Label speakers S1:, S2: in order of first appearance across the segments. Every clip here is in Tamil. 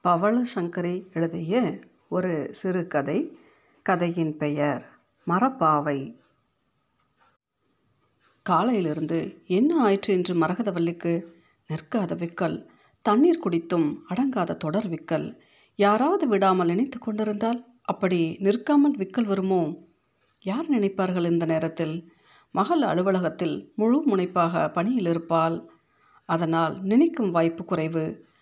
S1: பவளசங்கரி எழுதிய ஒரு சிறுகதை. கதையின் பெயர் மரப்பாவை. காலையிலிருந்து என்ன ஆயிற்று என்று மரகதவல்லிக்கு? நிற்காத விக்கல், தண்ணீர் குடித்தும் அடங்காத தொடர் விக்கல். யாராவது விடாமல் நினைத்து கொண்டிருந்தால் அப்படி நிற்காமல் விக்கல் வருமோ? யார் நினைப்பார்கள் இந்த நேரத்தில்? மகள் அலுவலகத்தில் முழு முனைப்பாக பணியில் இருப்பாள். அதனால் நினைக்கும் வாய்ப்பு குறைவு.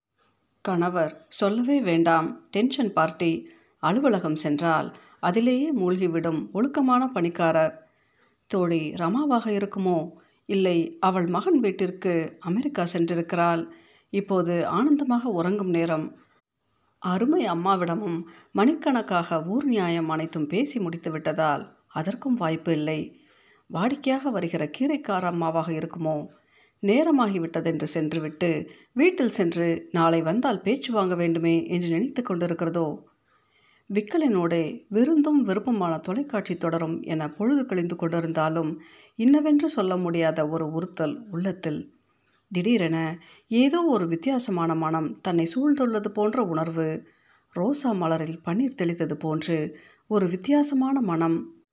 S1: கணவர் சொல்லவே வேண்டாம், டென்ஷன் பார்ட்டி. அலுவலகம் சென்றால் அதிலேயே மூழ்கிவிடும் ஒழுக்கமான பணிக்காரர். தோழி ரமாவாக இருக்குமோ? இல்லை, அவள் மகன் வீட்டிற்கு அமெரிக்கா சென்றிருக்கிறாள். இப்போது ஆனந்தமாக உறங்கும் நேரம். அருமை அம்மாவிடமும் மணிக்கணக்காக ஊர் நியாயம் அனைத்தும் பேசி முடித்து விட்டதால் அதற்கும் வாய்ப்பு இல்லை. வாடிக்கையாக வருகிற கீரைக்கார அம்மாவாக இருக்குமோ? நேரமாகிவிட்டதென்று சென்றுவிட்டு வீட்டில் சென்று நாளை வந்தால் பேச்சு வாங்க வேண்டுமே என்று நினைத்து கொண்டிருக்கிறதோ? விக்கலினோடே விருந்தும் விருப்பமான தொலைக்காட்சி தொடரும் என பொழுது கழிந்து கொண்டிருந்தாலும் இன்னவென்று சொல்ல முடியாத ஒரு உறுத்தல் உள்ளத்தில். திடீரென ஏதோ ஒரு வித்தியாசமான மனம் தன்னை சூழ்ந்துள்ளது போன்ற உணர்வு. ரோசா மலரில் பன்னீர் தெளித்தது போன்று ஒரு வித்தியாசமான மனம்.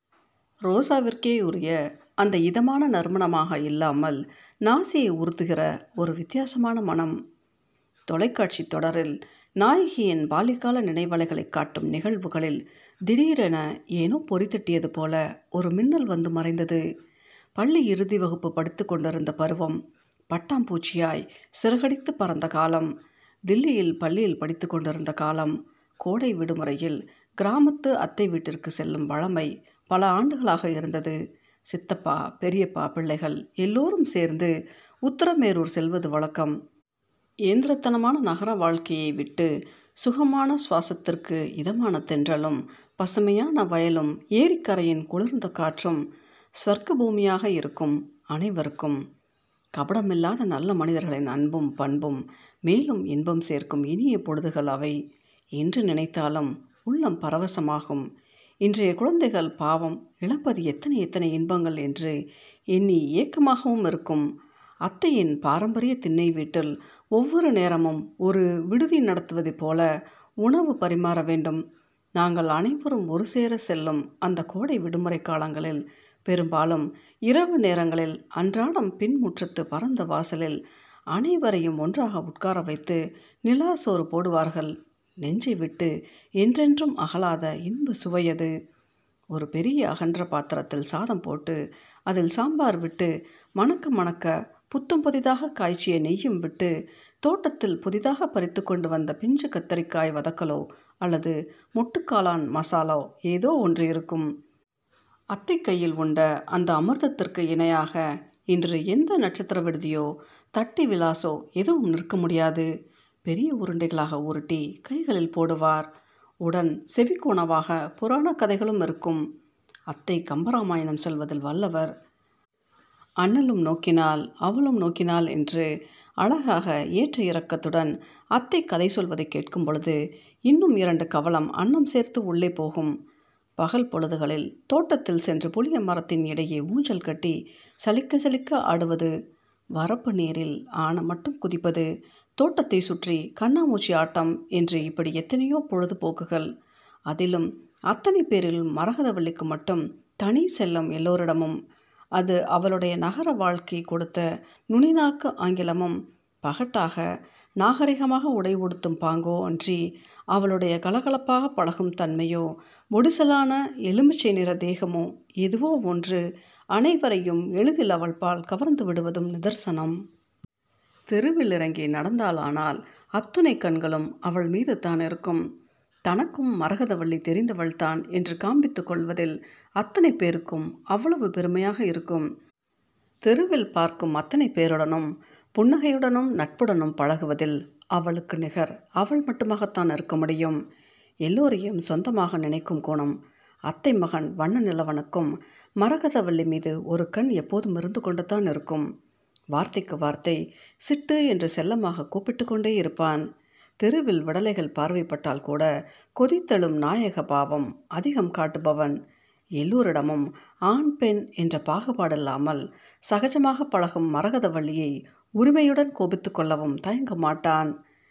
S1: ரோசாவிற்கே உரிய அந்த இதமான நறுமணமாக இல்லாமல் நாசியை உறுத்துகிற ஒரு வித்தியாசமான மனம். தொலைக்காட்சி தொடரில் நாயகியின் பால்யகால நினைவலைகளை காட்டும் நிகழ்வுகளில் திடீரென ஏனோ பொறித்தட்டியது போல ஒரு மின்னல் வந்து மறைந்தது. பள்ளி இறுதி வகுப்பு படித்து கொண்டிருந்த பருவம். பட்டாம்பூச்சியாய் சிறகடித்து பறந்த காலம். தில்லியில் பள்ளியில் படித்து கொண்டிருந்த காலம். கோடை விடுமுறையில் கிராமத்து அத்தை வீட்டிற்கு செல்லும் வழமை பல ஆண்டுகளாக இருந்தது. சித்தப்பா, பெரியப்பா, பிள்ளைகள் எல்லோரும் சேர்ந்து உத்தரமேரூர் செல்வது வழக்கம். இயந்திரத்தனமான நகர வாழ்க்கையை விட்டு சுகமான சுவாசத்திற்கு இதமான தென்றலும் பசுமையான வயலும் ஏரிக்கரையின் குளிர்ந்த காற்றும் ஸ்வர்க்க பூமியாக இருக்கும் அனைவருக்கும். கபடமில்லாத நல்ல மனிதர்களின் அன்பும் பண்பும் மேலும் இன்பம் சேர்க்கும் இனிய பொழுதுகள் அவை. என்று நினைத்தாலும் உள்ளம் பரவசமாகும். இன்றைய குழந்தைகள் பாவம் இழப்பது எத்தனை எத்தனை இன்பங்கள் என்று எண்ணி ஏக்கமாகவும் இருக்கும். அத்தையின் பாரம்பரிய திண்ணை வீட்டில் ஒவ்வொரு நேரமும் ஒரு விடுதி நடத்துவது போல உணவு பரிமாற வேண்டும். நாங்கள் அனைவரும் ஒரு சேர செல்லும் அந்த கோடை விடுமுறை காலங்களில் பெரும்பாலும் இரவு நேரங்களில் அன்றாடம் பின்முற்றத்து பரந்த வாசலில் அனைவரையும் ஒன்றாக உட்கார வைத்து நிலா சோறு போடுவார்கள். நெஞ்சை விட்டு என்றென்றும் அகலாத இன்ப சுவையது. ஒரு பெரிய அகன்ற பாத்திரத்தில் சாதம் போட்டு அதில் சாம்பார் விட்டு மணக்க மணக்க புத்தம் புதிதாக காய்ச்சிய நெய்யும் விட்டு தோட்டத்தில் புதிதாக பறித்து கொண்டு வந்த பிஞ்சு கத்தரிக்காய் வதக்கலோ அல்லது முட்டுக்காளான் மசாலோ ஏதோ ஒன்று இருக்கும். அத்தை கையில் உண்ட அந்த அமிர்தத்திற்கு இணையாக இன்று எந்த நட்சத்திர விடுதியோ தட்டி விலாசோ எதுவும் நிற்க முடியாது. பெரிய உருண்டைகளாக உருட்டி கைகளில் போடுவார். உடன் செவிக்கோணவாக புராண கதைகளும் இருக்கும். அத்தை கம்பராமாயணம் சொல்வதில் வல்லவர். அண்ணலும் நோக்கினாள் அவளும் நோக்கினாள் என்று அழகாக ஏற்ற இறக்கத்துடன் அத்தை கதை சொல்வதை கேட்கும் பொழுது இன்னும் 2 கவளம் அன்னம் சேர்த்து உள்ளே போகும். பகல் பொழுதுகளில் தோட்டத்தில் சென்று புளிய மரத்தின் இடையே ஊஞ்சல் கட்டி சலிக்க சலிக்க ஆடுவது, வரப்பு நீரில் ஆன மட்டும் குதிப்பது, தோட்டத்தை சுற்றி கண்ணாமூச்சி ஆட்டம் என்று இப்படி எத்தனையோ பொழுதுபோக்குகள். அதிலும் அத்தனை பேரில் மரகதவல்லிக்கு மட்டும் தனி செல்லம் எல்லோரிடமும். அது அவளுடைய நகர வாழ்க்கை கொடுத்த நுனிநாக்கு ஆங்கிலமும் பகட்டாக நாகரிகமாக உடை உடுத்தும் பாங்கோ அன்றி அவளுடைய கலகலப்பாக பழகும் தன்மையோ முடிசலான எலுமிச்சை நிற தேகமோ எதுவோ ஒன்று அனைவரையும் எளிதில் அவள் பால் கவர்ந்து விடுவதும் நிதர்சனம். தெருவில் இறங்கி நடந்தாளானால் அத்துணை கண்களும் அவள் மீது தான் இருக்கும். தனக்கும் மரகதவல்லி தெரிந்தவள்தான் என்று காண்பித்து கொள்வதில் அத்தனை பேருக்கும் அவ்வளவு பெருமையாக இருக்கும். தெருவில் பார்க்கும் அத்தனை பேருடனும் புன்னகையுடனும் நட்புடனும் பழகுவதில் அவளுக்கு நிகர் அவள் மட்டுமாகத்தான் இருக்க முடியும். எல்லோரையும் சொந்தமாக நினைக்கும் குணம் அத்தை மகன் வண்ண நிலவனுக்கும் மரகதவல்லி மீது ஒரு கண் எப்போதும் இருந்து கொண்டு தான் இருக்கும். வார்த்தைக்கு வார்த்தை சிட்டு என்று செல்லமாக கூப்பிட்டு கொண்டே இருப்பான். தெருவில் விடலைகள் பார்வைப்பட்டால் கூட கொதித்தெழும் நாயக பாவம் அதிகம் காட்டுபவன். எல்லோரிடமும் ஆண் பெண் என்ற பாகுபாடில்லாமல் சகஜமாக பழகும் மரகதவல்லியை உரிமையுடன் கோபித்து கொள்ளவும் தயங்க மாட்டான்.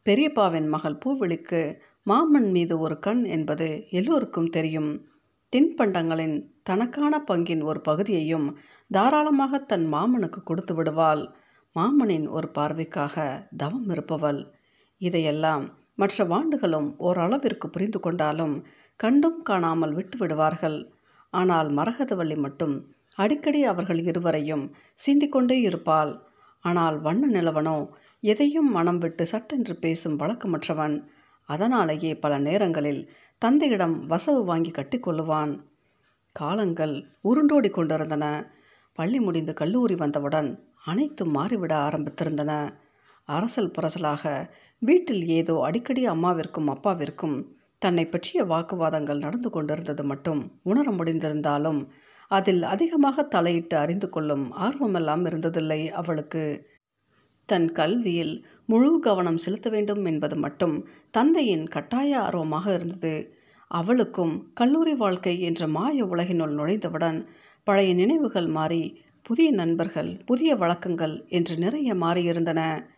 S1: பெரியப்பாவின் மகள் பூவிழிக்கு மாமன் மீது ஒரு கண் என்பது எல்லோருக்கும் தெரியும். தின்பண்டங்களின் தனக்கான பங்கின் ஒரு பகுதியையும் தாராளமாக தன் மாமனுக்கு கொடுத்து விடுவாள். மாமனின் ஒரு பார்வைக்காக தவம் இருப்பவள். இதையெல்லாம் மற்ற வாண்டுகளும் ஓரளவிற்கு புரிந்து கொண்டாலும் கண்டும் காணாமல் விட்டு விடுவார்கள். ஆனால் மரகதவள்ளி மட்டும் அடிக்கடி அவர்கள் இருவரையும் சீண்டிக்கொண்டே இருப்பாள். ஆனால் வண்ண நிலவனோ எதையும் மனம் விட்டு சட்டென்று பேசும் வழக்கமற்றவன். அதனாலேயே பல நேரங்களில் தந்தையிடம் வசவு வாங்கி கட்டிக்கொள்ளுவான். காலங்கள் உருண்டோடி கொண்டிருந்தன. பள்ளி முடிந்து கல்லூரி வந்தவுடன் அனைத்தும் மாறிவிட ஆரம்பித்திருந்தன. அரசல் புரசலாக வீட்டில் ஏதோ அடிக்கடி அம்மாவிற்கும் அப்பாவிற்கும் தன்னை பற்றிய வாக்குவாதங்கள் நடந்து கொண்டிருந்தது மட்டும் உணர முடிந்திருந்தாலும் அதில் அதிகமாக தலையிட்டு அறிந்து கொள்ளும் ஆர்வமெல்லாம் இருந்ததில்லை அவளுக்கு. தன் கல்வியில் முழு கவனம் செலுத்த வேண்டும் என்பது மட்டும் தந்தையின் கட்டாய ஆர்வமாக இருந்தது. அவளுக்கும் கல்லூரி வாழ்க்கை என்ற மாய உலகினுள் நுழைந்தவுடன் பழைய நினைவுகள் மாறி புதிய நண்பர்கள், புதிய வழக்கங்கள் என்று நிறைய மாறியிருந்தன.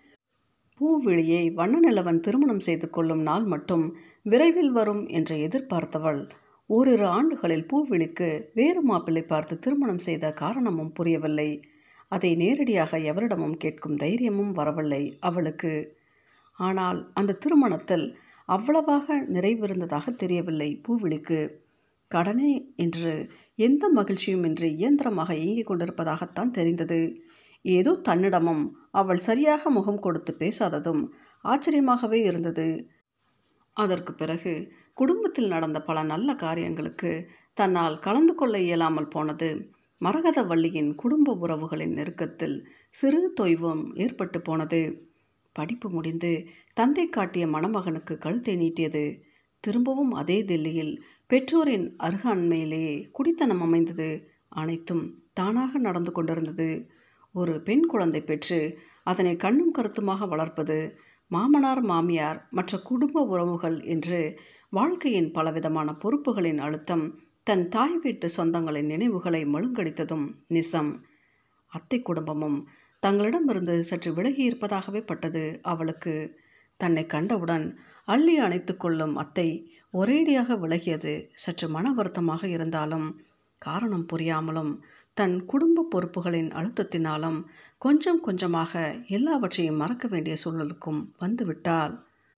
S1: பூவிழியை வண்ணநிலவன் திருமணம் செய்து கொள்ளும் நாள் மட்டும் விரைவில் வரும் என்று எதிர்பார்த்தவள் ஓரிரு ஆண்டுகளில் பூவிழிக்கு வேறு மாப்பிள்ளை பார்த்து திருமணம் செய்த காரணமும் புரியவில்லை. அதை நேரடியாக எவரிடமும் கேட்கும் தைரியமும் வரவில்லை அவளுக்கு. ஆனால் அந்த திருமணத்தில் அவ்வளவாக நிறைவிருந்ததாக தெரியவில்லை பூவிழிக்கு. கடனே என்று எந்த மகிழ்ச்சியுமின்றி இயந்திரமாக இயங்கிக் கொண்டிருப்பதாகத்தான் தெரிந்தது. ஏதோ தன்னிடமும் அவள் சரியாக முகம் கொடுத்து பேசாததும் ஆச்சரியமாகவே இருந்தது. அதற்கு பிறகு குடும்பத்தில் நடந்த பல நல்ல காரியங்களுக்கு தன்னால் கலந்து கொள்ள இயலாமல் போனது. மரகதவள்ளியின் குடும்ப உறவுகளின் நெருக்கத்தில் சிறு தொய்வும் ஏற்பட்டு போனது. படிப்பு முடிந்து தந்தை காட்டிய மணமகனுக்கு கழுத்தை நீட்டியது. திரும்பவும் அதே தில்லியில் பெற்றோரின் அருகாண்மையிலேயே குடித்தனம் அமைந்தது. அனைத்தும் தானாக நடந்து கொண்டிருந்தது. ஒரு பெண் குழந்தை பெற்று அதனை கண்ணும் கருத்துமாக வளர்ப்பது, மாமனார் மாமியார் மற்ற குடும்ப உறவுகள் என்று வாழ்க்கையின் பலவிதமான பொறுப்புகளின் அழுத்தம் தன் தாய் வீட்டு சொந்தங்களின் நினைவுகளை மழுங்கடித்ததும் நிசம். அத்தை குடும்பமும் தங்களிடமிருந்து சற்று விலகி இருப்பதாகவே பட்டது அவளுக்கு. தன்னை கண்டவுடன் அள்ளி அணைத்து கொள்ளும் அத்தை ஒரேடியாக விலகியது சற்று மன வருத்தமாக இருந்தாலும், காரணம் புரியாமலும் தன் குடும்ப பொறுப்புகளின் அழுத்தத்தினாலும் கொஞ்சம் கொஞ்சமாக எல்லாவற்றையும் மறக்க வேண்டிய சூழலுக்கும் வந்துவிட்டாள்.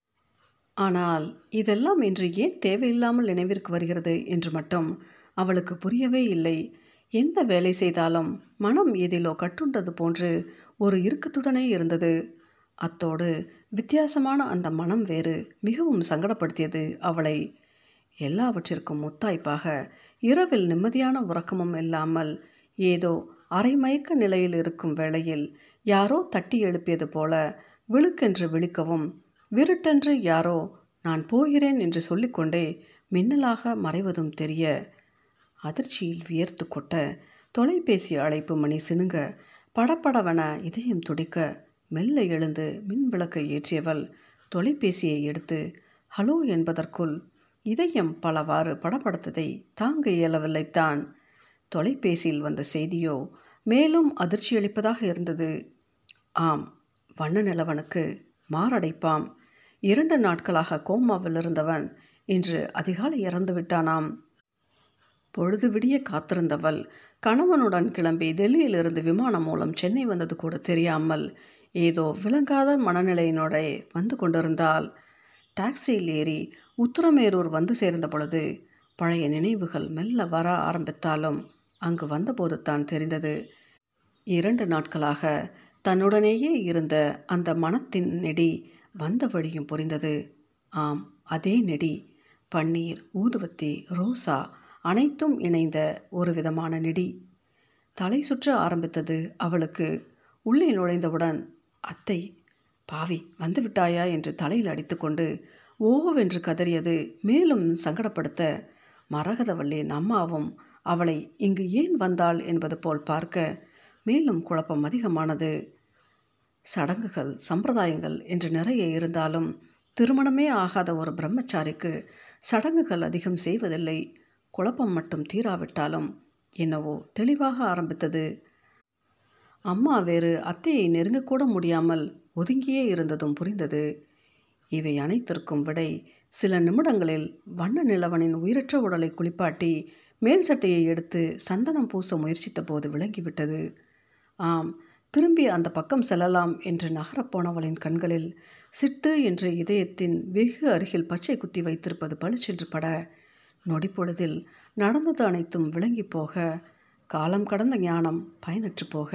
S1: ஆனால் இதெல்லாம் இன்று ஏன் தேவையில்லாமல் நினைவிற்கு வருகிறது என்று மட்டும் அவளுக்கு புரியவே இல்லை. எந்த வேலை செய்தாலும் மனம் ஏதிலோ கட்டுண்டது போன்று ஒரு இறுக்கத்துடனே இருந்தது. அத்தோடு வித்தியாசமான அந்த மனம் வேறு மிகவும் சங்கடப்படுத்தியது அவளை. எல்லாவற்றிற்கும் முத்தாய்ப்பாக இரவில் நிம்மதியான உறக்கமும் இல்லாமல் ஏதோ அரைமயக்க நிலையில் இருக்கும் வேளையில் யாரோ தட்டி எழுப்பியது போல விழுக்கென்று விழிக்கவும், விருட்டென்று யாரோ நான் போகிறேன் என்று சொல்லிக்கொண்டே மின்னலாக மறைவதும் தெரிய, அதிர்ச்சியில் வியர்த்து கொட்ட, தொலைபேசி அழைப்பு மணி சினுங்க, படப்படவென இதயம் துடிக்க மெல்ல எழுந்து மின் விளக்கை ஏற்றியவள் தொலைபேசியை எடுத்து ஹலோ என்பதற்குள் இதயம் பலவாறு படப்படுத்ததை தாங்க இயலவில்லைத்தான். தொலைபேசியில் வந்த செய்தியோ மேலும் அதிர்ச்சியளிப்பதாக இருந்தது. ஆம், வண்ண நிலவனுக்கு மாரடைப்பாம். 2 நாட்களாக கோமாவில் இருந்தவன் இன்று அதிகாலை இறந்து விட்டானாம். பொழுது விடிய காத்திருந்தவள் கணவனுடன் கிளம்பி டெல்லியிலிருந்து விமானம் மூலம் சென்னை வந்தது கூட தெரியாமல் ஏதோ விளங்காத மனநிலையினோட வந்து கொண்டிருந்தாள். டாக்ஸியில் ஏறி உத்திரமேரூர் வந்து சேர்ந்த பொழுது பழைய நினைவுகள் மெல்ல வர ஆரம்பித்தாலும் அங்கு வந்தபோது தான் தெரிந்தது. 2 நாட்களாக தன்னுடனேயே இருந்த அந்த மனத்தின் நெடி வந்த வழியும் புரிந்தது. ஆம், அதே நெடி. பன்னீர், ஊதுவத்தி, ரோசா அனைத்தும் இணைந்த ஒரு விதமான நெடி. தலை சுற்ற ஆரம்பித்தது அவளுக்கு. உள்ளே நுழைந்தவுடன் அத்தை, பாவி வந்து விட்டாயா என்று தலையில் அடித்துக்கொண்டு ஓவென்று கதறியது மேலும் சங்கடப்படுத்த, மரகதவள்ளியின் அம்மாவும் அவளை இங்கு ஏன் வந்தாள் என்பது போல் பார்க்க மேலும் குழப்பம் அதிகமானது. சடங்குகள், சம்பிரதாயங்கள் என்று நிறைய இருந்தாலும் திருமணமே ஆகாத ஒரு பிரம்மச்சாரிக்கு சடங்குகள் அதிகம் செய்வதில்லை. குழப்பம் மட்டும் தீராவிட்டாலும் என்னவோ தெளிவாக ஆரம்பித்தது. அம்மா வேறு அத்தையை நெருங்கக்கூட முடியாமல் ஒதுங்கியே இருந்ததும் புரிந்தது. இவை அனைத்திற்கும் விடை சில நிமிடங்களில் வண்ண நிலவனின் உயிரற்ற உடலை குளிப்பாட்டி மேல் சட்டையை எடுத்து சந்தனம் பூச முயற்சித்த போது விளங்கிவிட்டது. ஆம், திரும்பி அந்த பக்கம் செல்லலாம் என்று நகரப்போனவளின் கண்களில் சிட்டு என்று இதயத்தின் வெகு அருகில் பச்சை குத்தி வைத்திருப்பது பளிச்சென்று பட, நொடிப்பொழுதில் நடந்தது அனைத்தும் விளங்கி போக, காலம் கடந்த ஞானம் பயனற்று போக,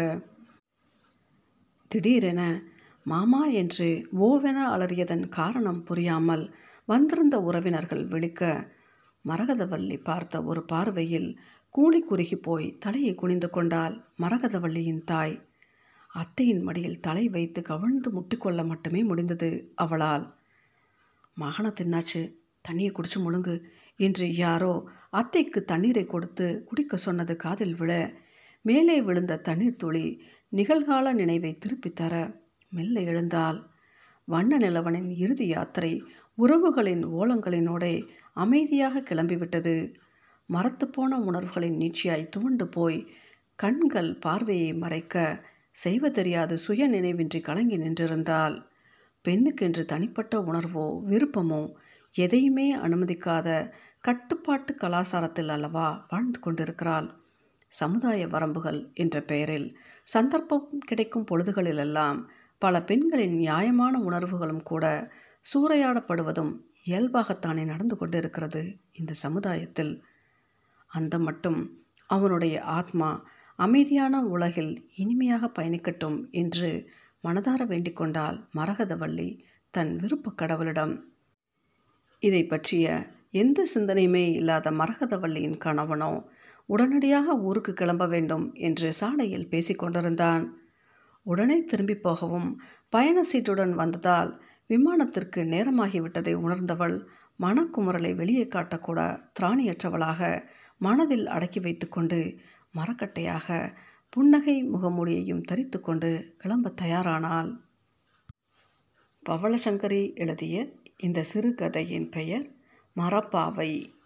S1: திடீரென மாமா என்று ஓவென அலறியதன் காரணம் புரியாமல் வந்திருந்த உறவினர்கள் விழிக்க, மரகதவல்லி பார்த்த ஒரு பார்வையில் கூனி குறுகி போய் தலையை குனிந்து கொண்டாள் மரகதவல்லியின் தாய். அத்தையின் மடியில் தலை வைத்து கவிழ்ந்து முட்டிக்கொள்ள மட்டுமே முடிந்தது அவளால். மகனை தின்னாச்சு, தண்ணியை குடிச்சு முழுங்கு என்று யாரோ அத்தைக்கு தண்ணீரை கொடுத்து குடிக்க சொன்னது காதில் விழ, மேலே விழுந்த தண்ணீர் துளி நிகழ்கால நினைவை திருப்பித் தர மெல்ல எழுந்தாள். வண்ண நிலவனின் இறுதி யாத்திரை உறவுகளின் ஓலங்களினோடே அமைதியாக கிளம்பிவிட்டது. மரத்துப்போன உணர்வுகளின் நீட்சியாய் துவண்டு போய் கண்கள் பார்வையை மறைக்க, செய்வதறியாது சுய நினைவின்றி கலங்கி நின்றிருந்தாள். பெண்ணுக்கென்று தனிப்பட்ட உணர்வோ விருப்பமோ எதையுமே அனுமதிக்காத கட்டுப்பாட்டு கலாச்சாரத்தில் அல்லவா வாழ்ந்து கொண்டிருக்கிறாள். சமுதாய வரம்புகள் என்ற பெயரில் சந்தர்ப்பம் கிடைக்கும் பொழுதுகளிலெல்லாம் பல பெண்களின் நியாயமான உணர்வுகளும் கூட சூறையாடப்படுவதும் இயல்பாகத்தானே நடந்து கொண்டிருக்கிறது இந்த சமுதாயத்தில். அந்த மட்டும் அவனுடைய ஆத்மா அமைதியான உலகில் இனிமையாக பயணிக்கட்டும் என்று மனதார வேண்டிக் கொண்டாள் மரகதவல்லி தன் விருப்ப கடவுளிடம். இதை பற்றிய எந்த சிந்தனையுமே இல்லாத மரகதவல்லியின் கணவனோ உடனடியாக ஊருக்கு கிளம்ப வேண்டும் என்று சாலையில் பேசிக்கொண்டிருந்தான். உடனே திரும்பி போகவும் பயண சீட்டுடன் வந்ததால் விமானத்திற்கு நேரமாகிவிட்டதை உணர்ந்தவள் மனக்குமுறலை வெளியே காட்டக்கூட திராணியற்றவளாக மனதில் அடக்கி வைத்து கொண்டு மரக்கட்டையாக புன்னகை முகமூடியையும் தரித்து கொண்டு கிளம்ப தயாரானாள். பவளசங்கரி எழுதிய இந்த சிறுகதையின் பெயர் மரப்பாவை.